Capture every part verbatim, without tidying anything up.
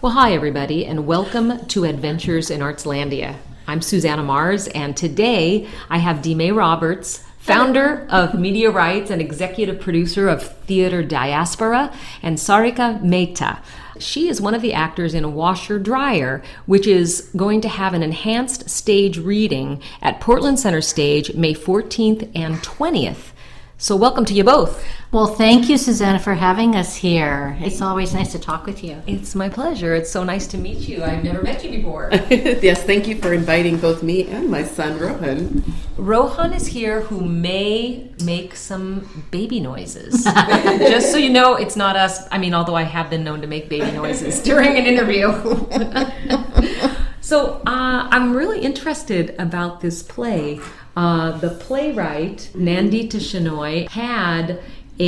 Well, hi, everybody, and welcome to Adventures in Artslandia. I'm Susanna Mars, and today I have Dime Roberts, founder of Media Rights and executive producer of Theater Diaspora, and Sarika Mehta. She is one of the actors in Washer Dryer, which is going to have an enhanced stage reading at Portland Center Stage May fourteenth and twentieth. So welcome to you both. Well, thank you, Susanna, for having us here. It's always nice to talk with you. It's my pleasure. It's so nice to meet you. I've never met you before. Yes, thank you for inviting both me and my son, Rohan. Rohan is here, who may make some baby noises. Just so you know, it's not us. I mean, although I have been known to make baby noises during an interview. So uh, I'm really interested about this play. Uh, the playwright, Nandita Shenoy, had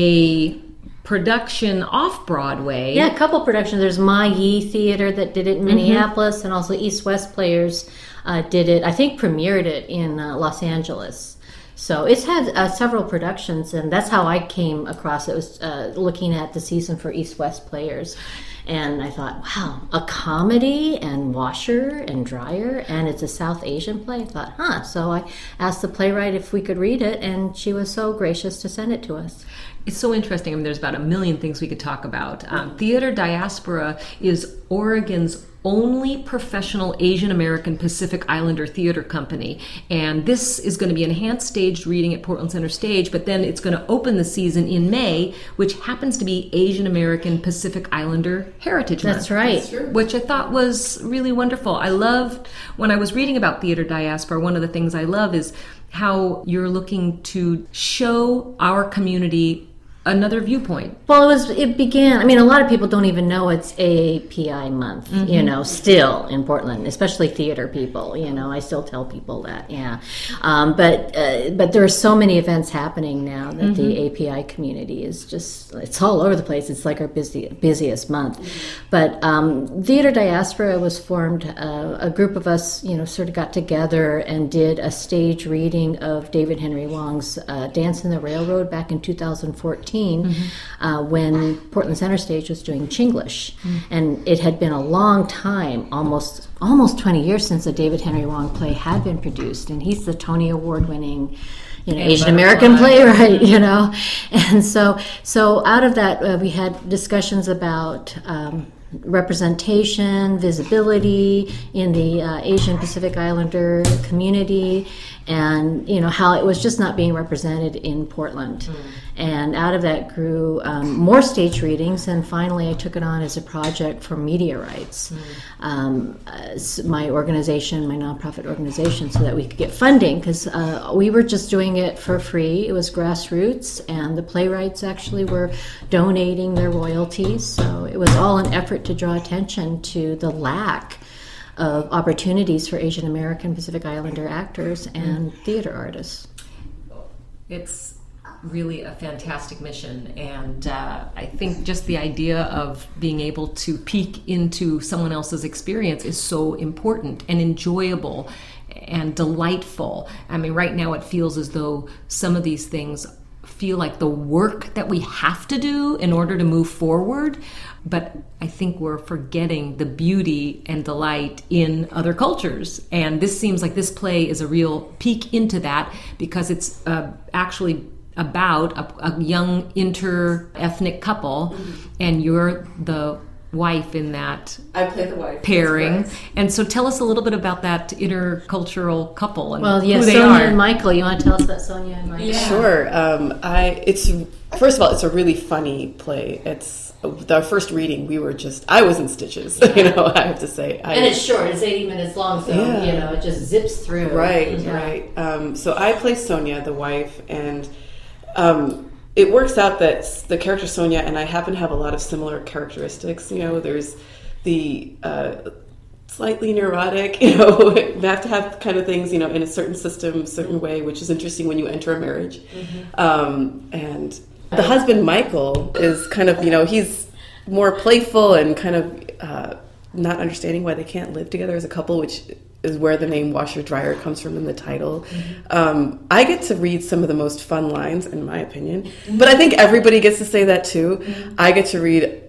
a production off-Broadway. Yeah, a couple productions. There's Ma Yi Theater that did it in Minneapolis, mm-hmm. and also East West Players uh, did it, I think premiered it in uh, Los Angeles. So it's had uh, several productions, and that's how I came across it, was uh, looking at the season for East West Players. And I thought, wow, a comedy and washer and dryer, and it's a South Asian play. I thought, huh. So I asked the playwright if we could read it, and she was so gracious to send it to us. It's so interesting. I mean, there's about a million things we could talk about. Um, Theater Diaspora is Oregon's only professional Asian American Pacific Islander theater company. And this is going to be enhanced staged reading at Portland Center Stage, but then it's going to open the season in May, which happens to be Asian American Pacific Islander Heritage Month. That's right. That's true. Which I thought was really wonderful. I loved, when I was reading about Theater Diaspora, one of the things I love is how you're looking to show our community another viewpoint. Well, it was. It began. I mean, a lot of people don't even know it's A A P I month. Mm-hmm. You know, still in Portland, especially theater people. You know, I still tell people that. Yeah, um, but uh, but there are so many events happening now that mm-hmm. the A P I community is just. It's all over the place. It's like our busy busiest month. Mm-hmm. But um, Theater Diaspora was formed. Uh, a group of us, you know, sort of got together and did a stage reading of David Henry Wong's uh, Dance in the Railroad back in two thousand fourteen. Mm-hmm. Uh, when Portland Center Stage was doing Chinglish. Mm-hmm. And it had been a long time, almost almost twenty years since a David Henry Wong play had been produced. And he's the Tony Award winning you know, Asian American playwright, you know. And so so out of that, uh, we had discussions about um, representation, visibility in the uh, Asian Pacific Islander community, and you know how it was just not being represented in Portland. Mm. And out of that grew um, more stage readings, and finally I took it on as a project for Media Rights, mm. um, uh, my organization, my nonprofit organization, so that we could get funding, because uh, we were just doing it for free. It was grassroots, and the playwrights actually were donating their royalties, so it was all an effort to draw attention to the lack of opportunities for Asian American Pacific Islander actors and theater artists. It's really a fantastic mission, and uh, I think just the idea of being able to peek into someone else's experience is so important and enjoyable and delightful. I mean, right now it feels as though some of these things feel like the work that we have to do in order to move forward, but I think we're forgetting the beauty and delight in other cultures. And this seems like this play is a real peek into that, because it's uh, actually about a, a young inter-ethnic couple, mm-hmm. and you're the wife in that I play the wife pairing. And so tell us a little bit about that intercultural couple and well, yeah, who they Sonia are. and Michael. You want to tell us about Sonia and Michael? Yeah. Sure. Um, I it's first of all, it's a really funny play. It's our first reading. We were just I was in stitches. You know, I have to say. I, and it's short. It's eighty minutes long, so yeah. you know it just zips through. Right. Yeah. Right. Um, so I play Sonia, the wife, and. Um, It works out that the character Sonia and I happen to have a lot of similar characteristics. You know, there's the uh, slightly neurotic, you know, you have to have kind of things, you know, in a certain system, certain way, which is interesting when you enter a marriage. Mm-hmm. Um, and the husband, Michael, is kind of, you know, he's more playful and kind of uh, not understanding why they can't live together as a couple, which is where the name Washer Dryer comes from in the title. Mm-hmm. Um, I get to read some of the most fun lines, in my opinion, mm-hmm. but I think everybody gets to say that too. Mm-hmm. I get to read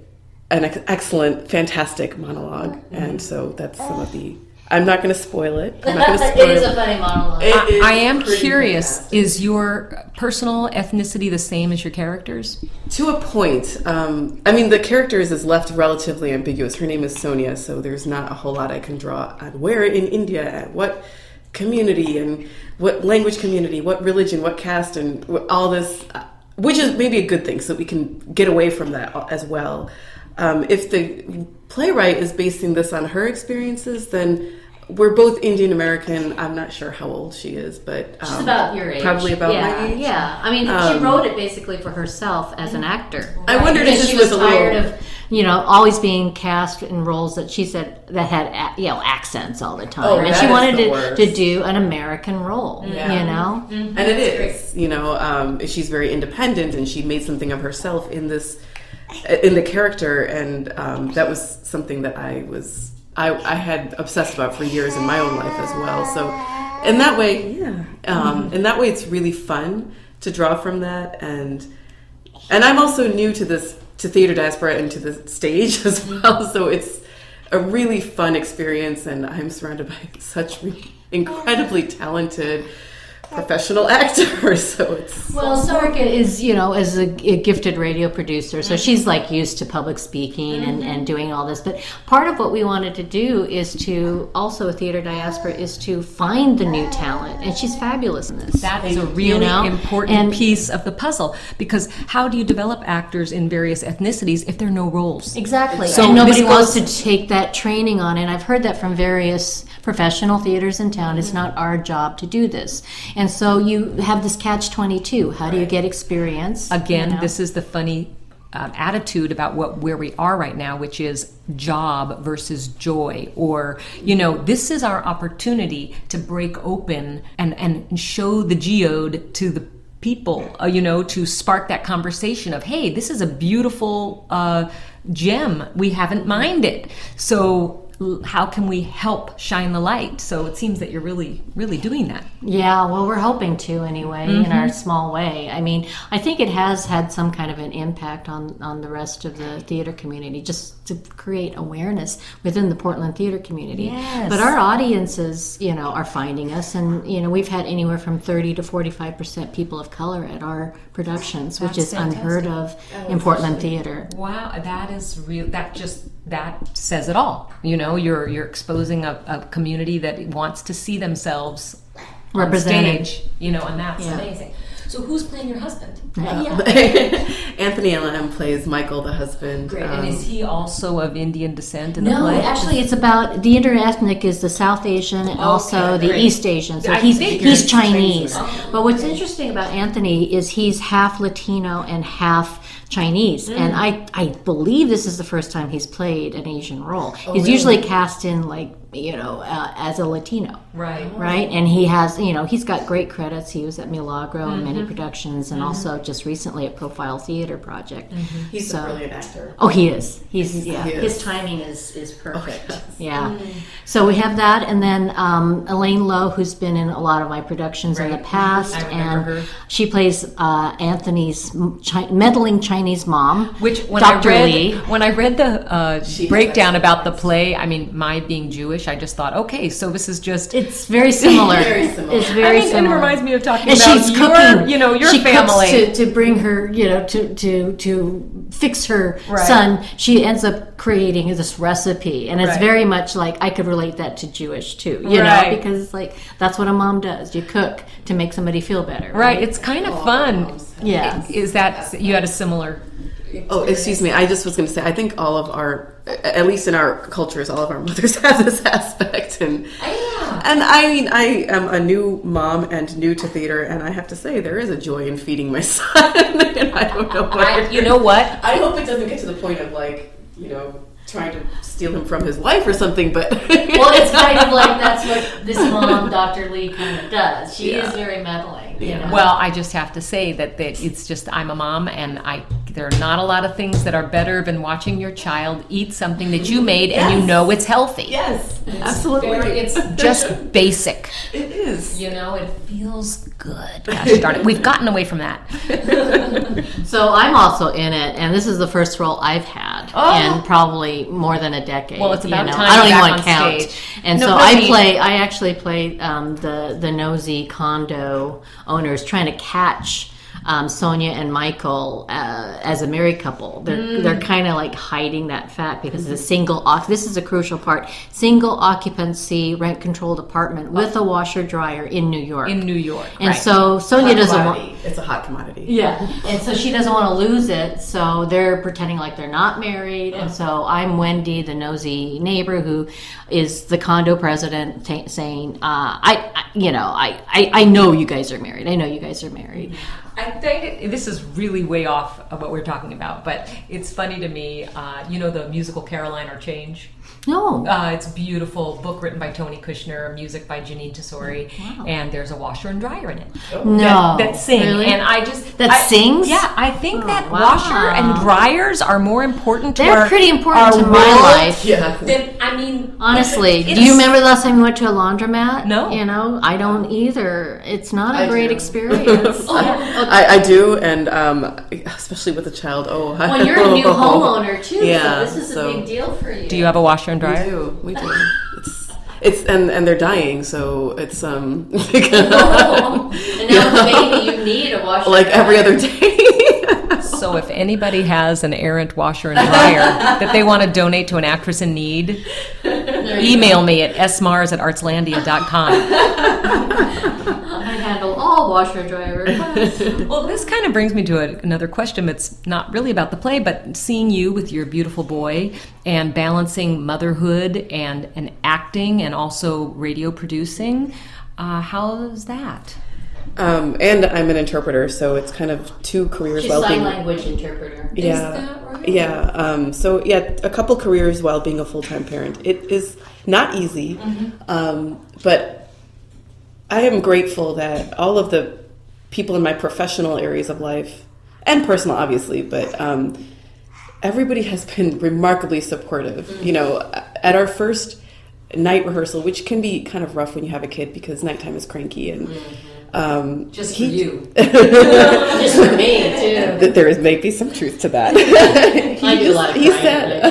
an ex- excellent, fantastic monologue, mm-hmm. and so that's some of the. I'm not going to spoil it. I'm not going to spoil it is a funny monologue. I, I am curious, fantastic. Is your personal ethnicity the same as your characters? To a point. Um, I mean, the characters is left relatively ambiguous. Her name is Sonia, so there's not a whole lot I can draw on where in India, at what community, and what language community, what religion, what caste, and all this, which is maybe a good thing, so we can get away from that as well. Um, if the playwright is basing this on her experiences, then we're both Indian American. I'm not sure how old she is, but um, she's about your age. Probably about yeah, my age. Yeah, I mean, um, she wrote it basically for herself as an actor. I wondered if she was, was tired little... of, you know, always being cast in roles that she said that had, you know, accents all the time, oh, and she wanted to, to do an American role. Yeah. You know, mm-hmm. and it is. Great. You know, um, she's very independent, and she made something of herself in this. In the character, and um, that was something that I was I, I had obsessed about for years in my own life as well. So in that way, yeah, um, in that way, it's really fun to draw from that, and and I'm also new to this to theater diaspora and to the stage as well. So it's a really fun experience, and I'm surrounded by such re- incredibly talented. Professional actor, so it's well. Sarika is, you know, as a, a gifted radio producer, so she's like used to public speaking and, and doing all this. But part of what we wanted to do is to also a theater diaspora is to find the new talent, and she's fabulous in this. That is a really you know? important and, piece of the puzzle, because how do you develop actors in various ethnicities if there are no roles? Exactly. So and nobody wants to take that training on, and I've heard that from various professional theaters in town. It's not our job to do this. And so you have this catch twenty-two. How do you get experience? Again, you know? This is the funny uh, attitude about what where we are right now, which is job versus joy. Or, you know, this is our opportunity to break open and, and show the geode to the people, uh, you know, to spark that conversation of, hey, this is a beautiful uh, gem. We haven't mined it. So how can we help shine the light? So it seems that you're really, really doing that. Yeah, well, we're hoping to anyway, mm-hmm. in our small way. I mean, I think it has had some kind of an impact on, on the rest of the theater community, just to create awareness within the Portland theater community. Yes. But our audiences, you know, are finding us, and, you know, we've had anywhere from thirty to forty-five percent people of color at our productions, That's which is fantastic. Unheard of oh, in Portland theater. Wow, that is real. That just, that says it all. You know, you're you're exposing a, a community that wants to see themselves represented, on stage, you know, and that's yeah. amazing. So who's playing your husband? Yeah. Yeah. Anthony Elam plays Michael, the husband. Great. Um, and is he also of Indian descent in no, the play? No, actually, it's about the interethnic is the South Asian and okay, also the great. East Asian. So I he's he's Chinese. Chinese. Oh. But what's interesting about Anthony is he's half Latino and half Chinese, mm. and I I believe this is the first time he's played an Asian role. Oh, he's really? usually cast in like you know uh, as a Latino, right? Right, and he has you know he's got great credits. He was at Milagro mm-hmm. and many productions, and mm-hmm. also just recently at Profile Theater Project. Mm-hmm. He's so, a brilliant actor. Oh, he is. He's, he's yeah. he is. His timing is is perfect. Oh, yes. Yeah. Mm. So we have that, and then um, Elaine Lowe, who's been in a lot of my productions right. in the past, I remember and her. she plays uh, Anthony's chi- meddling Chinese mom. Which when Doctor I read Lee. when I read the uh, breakdown about the play, I mean, my being Jewish, I just thought, okay, so this is just it's very similar. very similar. It's very I mean, similar. It reminds me of talking and about she's your, cooking, you know, your she family cooks to, to bring her, you know, to to to fix her right. son. She ends up creating this recipe, and it's right. very much like I could relate that to Jewish too, you right. know, because it's like that's what a mom does. You cook to make somebody feel better, right? right? It's kind of fun. Yeah. Is that you had a similar? Oh, excuse me. I just was going to say, I think all of our, at least in our cultures, all of our mothers have this aspect. And yeah. and I mean, I am a new mom and new to theater, and I have to say, there is a joy in feeding my son. And I don't know what. I, you know what? I hope it doesn't get to the point of like, you know, trying to steal him from his wife or something, but... Well, it's kind of like that's what this mom, Doctor Lee, kind of does. She yeah. is very meddling. You Yeah. know? Well, I just have to say that, that it's just, I'm a mom, and I there are not a lot of things that are better than watching your child eat something that you made yes. and you know it's healthy. Yes, it's absolutely. Very, it's just basic. It is. You know, it feels good. Gosh darn it. We've gotten away from that. So I'm also in it, and this is the first role I've had. Oh. in probably more than a decade. Well, it's about you know? time I don't you're even back want to on count. stage. And No, so but I I mean- play. I actually play um, the the nosy condo owners trying to catch um, Sonia and Michael uh, as a married couple. They're Mm. they're kind of like hiding that fact because it's a single. oc- This is a crucial part. Single occupancy, rent controlled apartment with a washer dryer in New York. In New York. and right. so Sonia Hot doesn't want. commodity. It's a hot commodity. Yeah, and so she doesn't want to lose it, so they're pretending like they're not married. And so I'm Wendy, the nosy neighbor, who is the condo president, t- saying, uh, "I, I, you know, I, I, I know you guys are married. I know you guys are married." I think it, this is really way off of what we're talking about, but it's funny to me. Uh, you know the musical Caroline or Change? No, Uh, it's a beautiful book written by Tony Kushner, music by Janine Tesori, Wow. and there's a washer and dryer in it. no, that, that sing. Really? And I just That I- sings? Yeah, I think Oh, that wow. washer and dryers are more important to they're our, pretty important our to my world life. Yeah. Than, I mean, Honestly, it's- do you remember the last time you went to a laundromat? No. You know, I don't either. It's not a I great do. experience. I, I do, and um, especially with a child. Oh, Well, you're a new homeowner too, Yeah, so this is so- a big deal for you. Do you have a washer and We dryer? do. We do. It's it's and and they're dying, so it's um Oh, and now with a baby, you need a washer. like and every dryer. other day. So if anybody has an errant washer and dryer that they want to donate to an actress in need, email me at s mars at artslandia dot com. I handle all washer dryer requests. Well, this kind of brings me to a, another question that's not really about the play, but seeing you with your beautiful boy and balancing motherhood and, and acting and also radio producing, uh, how's that? Um, and I'm an interpreter, so it's kind of two careers She's while sign being language interpreter. yeah that right? yeah. Um, so yeah, a couple careers while being a full time parent. It is not easy, um, but I am grateful that all of the people in my professional areas of life and personal, obviously, but um, everybody has been remarkably supportive. You know, at our first night rehearsal, which can be kind of rough when you have a kid because nighttime is cranky and. Um, Just for he- you. Just for me too. that there is maybe some truth to that. I do a lot of he crying, said,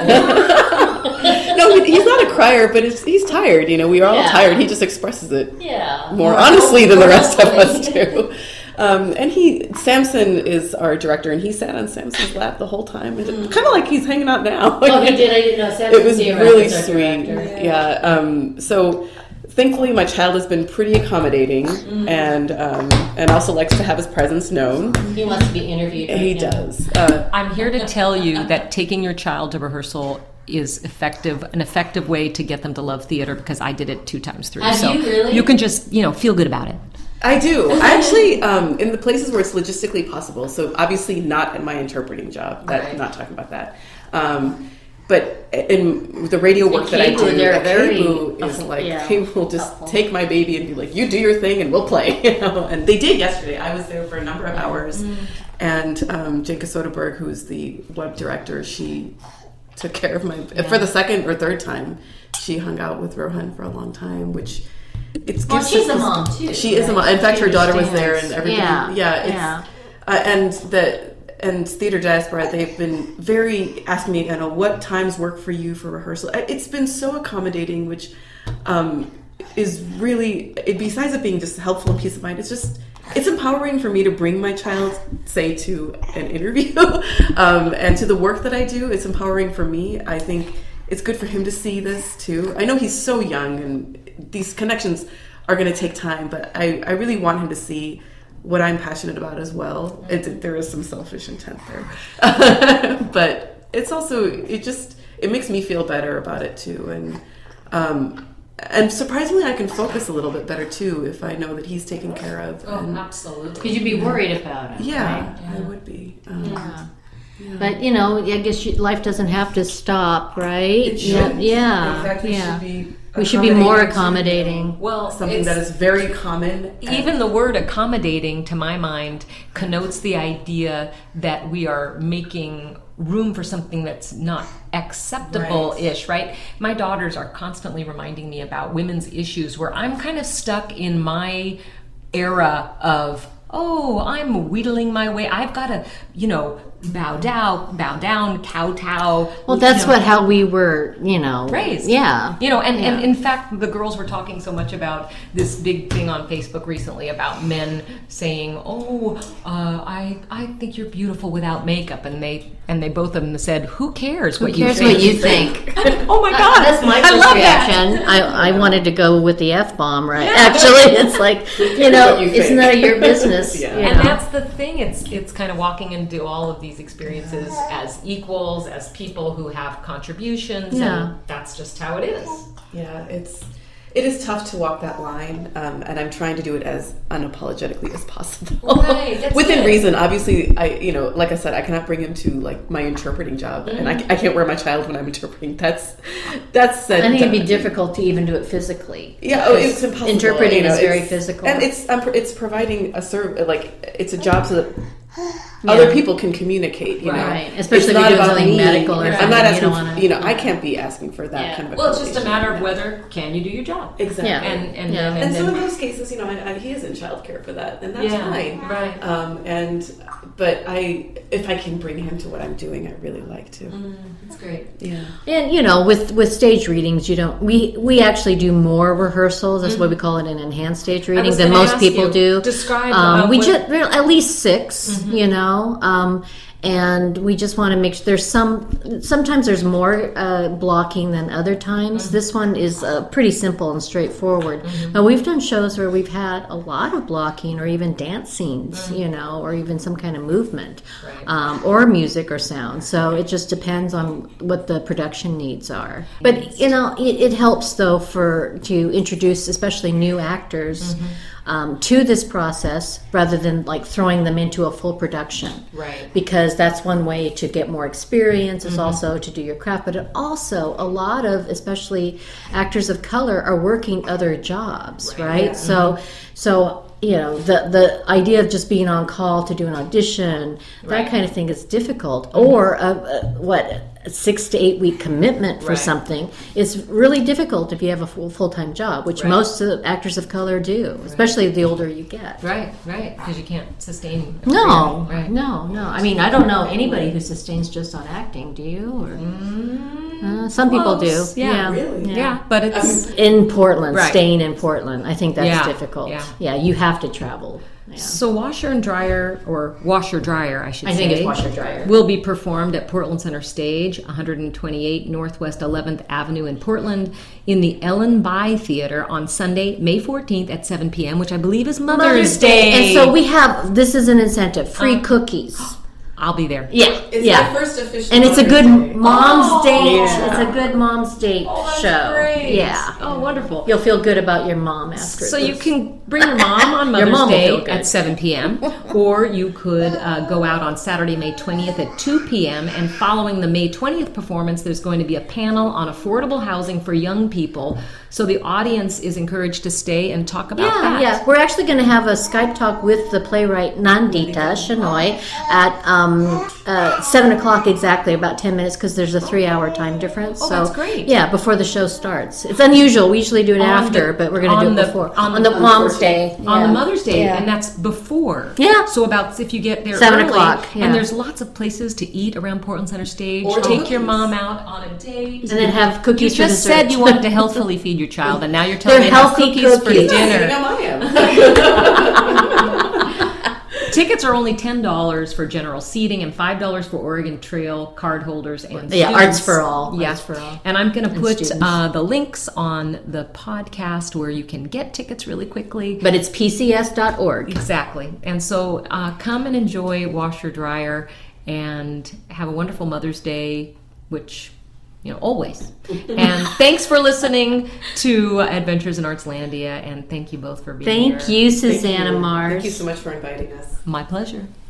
but- no, he- he's not a crier, but it's, he's tired. You know, we are all Yeah. tired. He just expresses it Yeah. more honestly than the rest of us do. Um, and he, Samson is our director, and he sat on Samson's lap the whole time, and kind of like he's hanging out now. Oh, he did. I didn't know. Sam It was Sierra really is our sweet. director. Yeah. Um, so thankfully, my child has been pretty accommodating, Mm-hmm. and um, and also likes to have his presence known. He wants to be interviewed. Right He now. does. Uh, I'm here to tell you that taking your child to rehearsal is effective, an effective way to get them to love theater because I did it two times through. Have so you really? you can just, you know, feel good about it. I do. I actually, um, in the places where it's logistically possible, so obviously not in my interpreting job, that, Right. not talking about that. Um, but in the radio work At that I K B O, do, they're at very K B O is helpful, like, yeah, they will just helpful. take my baby and be like, you do your thing and we'll play. You know? And they did yesterday. I was there for a number of hours. Mm. And um, Jenka Soderberg, who's the web director, she took care of my, for the second or third time, she hung out with Rohan for a long time, which it's Well, gives she's us- a mom too. She is a right? mom. In fact, She her daughter was there, understands. and everybody. Yeah, Yeah, it's, yeah. Uh, and the and Theater Diaspora, they've been very asking me, you know, what times work for you for rehearsal. It's been so accommodating, which um, is really, it, besides it being just helpful and peace of mind, it's just it's empowering for me to bring my child, say, to an interview, um, and to the work that I do. It's empowering for me. I think it's good for him to see this too. I know he's so young, and these connections are going to take time, but I, I really want him to see what I'm passionate about as well. It, there is some selfish intent there, but it's also, it just, it makes me feel better about it too. And, um, and surprisingly, I can focus a little bit better too if I know that he's taken care of. and, absolutely. Because you'd be worried about it. yeah, right? I would be. Um, Yeah. But you know, I guess you, life doesn't have to stop, right? It Yeah, shouldn't. yeah, In fact, we yeah. should be we should be more accommodating accommodating. Well, to something it's- that is very common. Even the word accommodating, to my mind, connotes the idea that we are making room for something that's not acceptable-ish, right? My daughters are constantly reminding me about women's issues where I'm kind of stuck in my era of oh, I'm wheedling my way. I've got to, you know, bow down, bow down, kowtow. Well, that's you know, what how we were, you know, raised. Yeah, you know, and, yeah. and in fact, the girls were talking so much about this big thing on Facebook recently about men saying, "Oh, uh, I I think you're beautiful without makeup," and they and they both of them said, "Who cares Who what cares you think?" what you think? Oh my God, That's my I first love reaction. that. I, I wanted to go with the F bomb, right? Actually, it's like, you know, What you it's think. none of your business. Yeah. you And know. that's the thing. It's it's kind of walking into all of these experiences as equals, as people who have contributions, Yeah. and that's just how it is. Yeah, it's it is tough to walk that line, um, and I'm trying to do it as unapologetically as possible. Right, that's Within good. reason, obviously. I, you know, like I said, I cannot bring him to like my interpreting job, and I, I can't wear my child when I'm interpreting. That's that's said. I think it'd be done. difficult to even do it physically. Yeah, oh, because it's impossible. Interpreting you know, is very it's- physical. and it's um, it's providing a serv like it's a job so that other people can communicate. You know, Right. Especially It's if you're not doing about something me. medical or I'm something, not you asking. don't for- wanna- you know, I can't be asking for that Yeah. kind of. Well, it's just a accommodation. matter of Yeah. whether can you do your job. Exactly. Yeah. And and Yeah. then, and And so then in those cases, you know, I, I, he is in childcare for that, and that's Yeah, fine. right. Um, and but I, if I can bring him to what I'm doing, I really like to. that's great. Yeah. And you know, with with stage readings, you don't. We we actually do more rehearsals. That's why we call it an enhanced stage reading was than gonna most ask people you, do. describe, Um, uh, we what- just at least six. You know. Um, and we just want to make sure there's some sometimes there's more uh, blocking than other times. Mm-hmm. This one is uh, pretty simple and straightforward. Mm-hmm. Now we've done shows where we've had a lot of blocking or even dance scenes, Mm-hmm. you know, or even some kind of movement, Right. um, or music or sound. So it just depends on what the production needs are. But you know, it, it helps though for to introduce especially new actors um, to this process rather than like throwing them into a full production. Right. Because that's one way to get more experience, is also to do your craft. But it also, a lot of, especially actors of color, are working other jobs, right? So, so you know, the the idea of just being on call to do an audition, that kind of thing is difficult. Or a, a, what a six to eight week commitment for Right. something is really difficult if you have a full full time job, which Right. most of the actors of color do, especially the older you get. Right, right, because you can't sustain. a No, career, right. no, no. I mean, I don't know anybody who sustains just on acting. Do you? Or uh, some people do. Close, yeah. Really? Yeah, but it's In Portland, Right. staying in Portland, I think that's Yeah, difficult. yeah. Yeah, you have to travel. Yeah. so washer and dryer, or washer dryer, I should I say. think it's washer dryer. Will be performed at Portland Center Stage, one twenty-eight Northwest eleventh Avenue in Portland, in the Ellen By Theater on Sunday, May fourteenth at seven p.m., which I believe is Mother's, Day. And so we have, this is an incentive, free Um, cookies. I'll be there. Yeah, It's yeah. my first official. And it's a good Mother's Day. mom's Oh, date. yeah. It's a good mom's date Oh, that's show. great. Yeah. Oh, wonderful. You'll feel good about your mom after So this. you can bring your mom on Your Mother's mom will feel Day good. at seven p.m. or you could uh, go out on Saturday, May twentieth at two p.m. And following the May twentieth performance, there's going to be a panel on affordable housing for young people. So the audience is encouraged to stay and talk about Yeah, that. yeah. We're actually going to have a Skype talk with the playwright Nandita Shenoy at um, uh, seven o'clock exactly, about ten minutes, because there's a three-hour time difference. Oh, so, that's great. Yeah, before the show starts. It's unusual. We usually do it On after, the- but we're going to on do it the- before. on On the- the Mom's Day. On Yeah. the Mother's Day, Yeah. and that's before. Yeah. So about if you get there Seven early, o'clock, yeah. and there's lots of places to eat around Portland Center Stage. Or Take your cookies. mom out on a date. And then have You cookies for just dessert. said you wanted to healthfully feed your child, and now you're telling They're me to have healthy cookies, for cookies. Yeah, dinner. you know I am. Tickets are only ten dollars for general seating and five dollars for Oregon Trail card holders and Yeah, students. Arts for All. Yeah, Arts for All. and I'm going to And put students. uh, the links on the podcast where you can get tickets really quickly. But it's p c s dot org. Exactly. And so uh, come and enjoy Washer Dryer and have a wonderful Mother's Day, which, you know, always. And thanks for listening to Adventures in Artslandia, and thank you both for being here. Thank you, Thank Susanna you. Mars. Thank you so much for inviting us. My pleasure.